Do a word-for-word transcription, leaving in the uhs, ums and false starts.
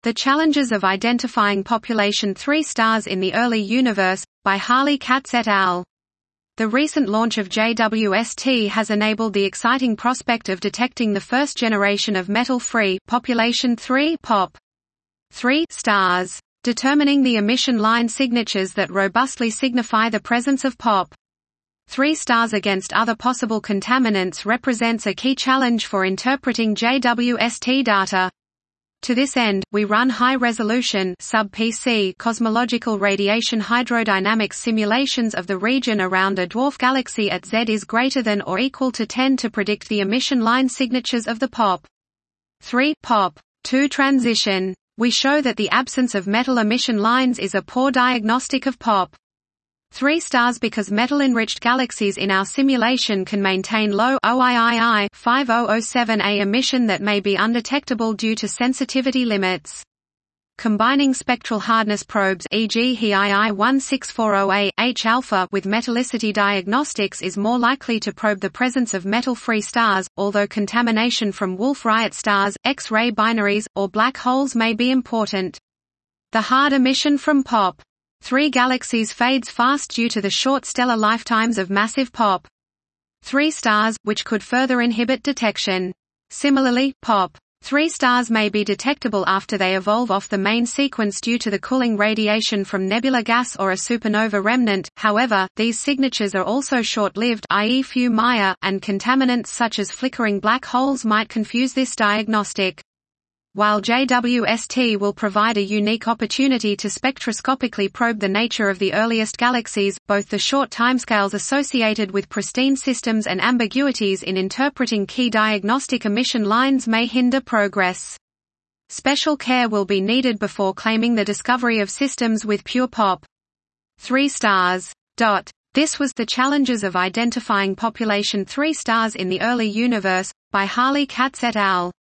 The Challenges of Identifying Population three Stars in the Early Universe, by Harley Katz et al. The recent launch of J W S T has enabled the exciting prospect of detecting the first generation of metal-free population three P O P three stars, determining the emission line signatures that robustly signify the presence of P O P three stars against other possible contaminants represents a key challenge for interpreting J W S T data. To this end, we run high-resolution sub-P C cosmological radiation hydrodynamics simulations of the region around a dwarf galaxy at Z is greater than or equal to ten to predict the emission line signatures of the P O P three P O P two transition. We show that the absence of metal emission lines is a poor diagnostic of P O P three stars because metal-enriched galaxies in our simulation can maintain low O I I I five thousand seven A emission that may be undetectable due to sensitivity limits. Combining spectral hardness probes, for example H I I one six four zero A, H-alpha, with metallicity diagnostics is more likely to probe the presence of metal-free stars, although contamination from Wolf-Rayet stars, X-ray binaries, or black holes may be important. The hard emission from P O P three galaxies fades fast due to the short stellar lifetimes of massive P O P three stars, which could further inhibit detection. Similarly, P O P three stars may be detectable after they evolve off the main sequence due to the cooling radiation from nebula gas or a supernova remnant. However, these signatures are also short-lived, that is few Maya, and contaminants such as flickering black holes might confuse this diagnostic. While J W S T will provide a unique opportunity to spectroscopically probe the nature of the earliest galaxies, both the short timescales associated with pristine systems and ambiguities in interpreting key diagnostic emission lines may hinder progress. Special care will be needed before claiming the discovery of systems with pure P O P three stars. This was The Challenges of Identifying Population three Stars in the Early Universe, by Harley Katz et al.